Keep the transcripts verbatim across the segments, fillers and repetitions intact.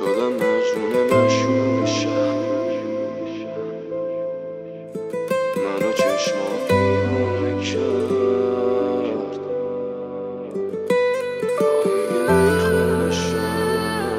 شدم مجنون مشهور شهر، منو چشمات دیوونه کرد، راهی میخونه شهر.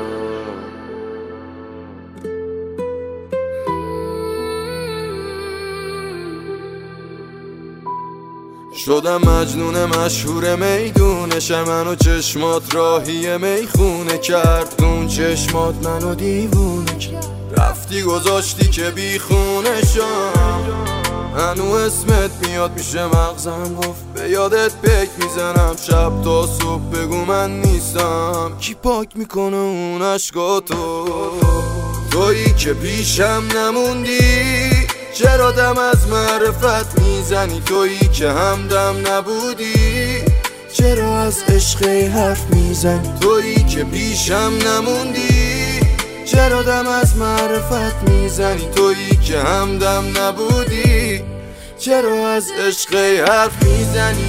شدم مجنون مشهور میدونش، منو چشمات راهی میخونه کرد، اون چشمات منو دیوونه کرد. رفتی گذاشتی که بیخونه شم، هنو اسمت میاد میشه مغزم گفت به یادت پک میزنم شب تا صبح بگو من نیستم. کی پاک میکنه اون عشقاتو؟ تویی که پیشم نموندی، چرا دم از معرفت میزنی؟ تویی که همدم نبودی، چرا از عشق حرف میزنی؟ تویی که پیشم نموندی، چرا دم از معرفت میزنی؟ تویی که همدم نبودی، چرا از عشق حرف میزنی؟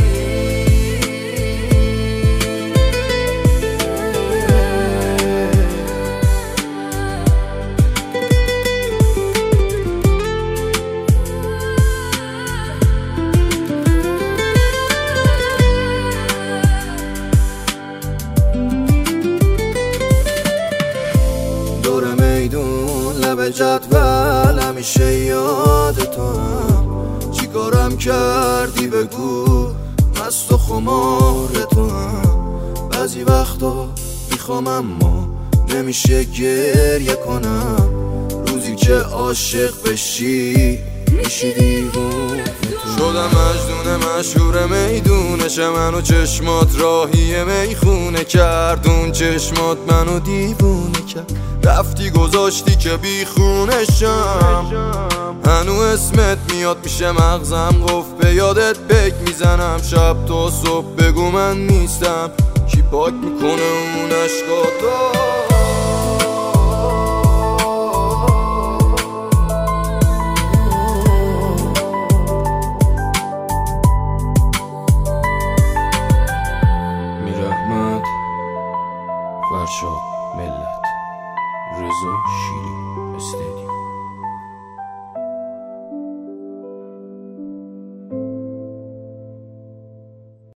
لب جدول همیشه یاد تو هم، چی کارم کردی بگو، مست و خمار تو هم. بعضی وقتا میخوام اما نمیشه گریه کنم، روزی که عاشق بشی میشی دیوونه. شدم مجنون مشهور میدونش، منو چشمات راهی میخونه کرد، اون چشمات منو دیوونه کرد. رفتی گذاشتی که بیخونشم، هنو اسمت میاد میشه مغزم گفت به یادت پک میزنم شب تا صبح بگو من نیستم. کی پاک میکنه اون عشقاتو؟ فرشاد ملت، رضا شیری استدیو.